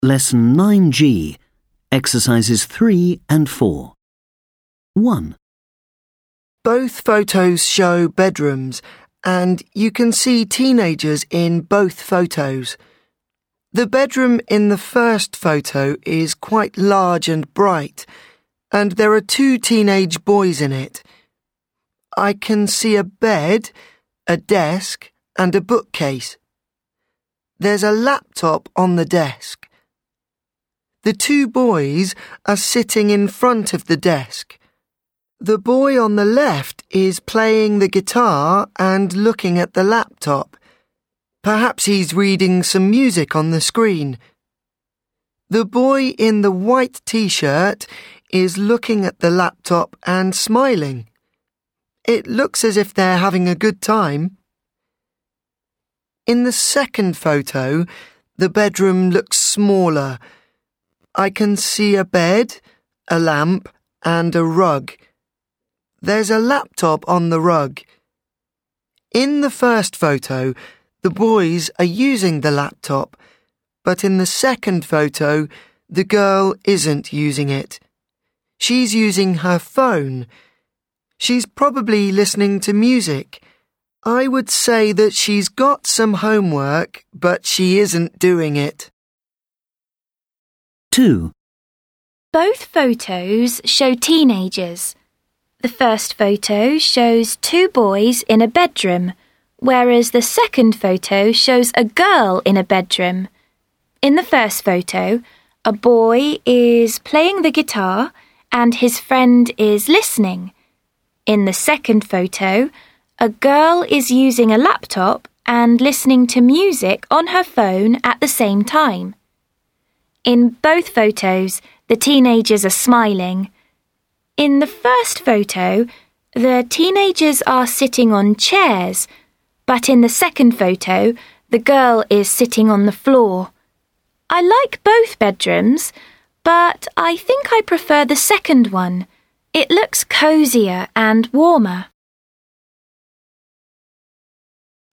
Lesson 9G, Exercises 3 and 4. 1. Both photos show bedrooms, and you can see teenagers in both photos. The bedroom in the first photo is quite large and bright, and there are 2 teenage boys in it. I can see a bed, a desk, and a bookcase. There's a laptop on the desk. The 2 boys are sitting in front of the desk. The boy on the left is playing the guitar and looking at the laptop. Perhaps he's reading some music on the screen. The boy in the white t-shirt is looking at the laptop and smiling. It looks as if they're having a good time. In the second photo, the bedroom looks smaller. I can see a bed, a lamp, and a rug. There's a laptop on the rug. In the first photo, the boys are using the laptop, but in the second photo, the girl isn't using it. She's using her phone. She's probably listening to music. I would say that she's got some homework, but she isn't doing it. 2. Both photos show teenagers. The first photo shows 2 boys in a bedroom, whereas the second photo shows a girl in a bedroom. In the first photo, a boy is playing the guitar and his friend is listening. In the second photo, a girl is using a laptop and listening to music on her phone at the same time. In both photos, the teenagers are smiling. In the first photo, the teenagers are sitting on chairs, but in the second photo, the girl is sitting on the floor. I like both bedrooms, but I think I prefer the second one. It looks cozier and warmer.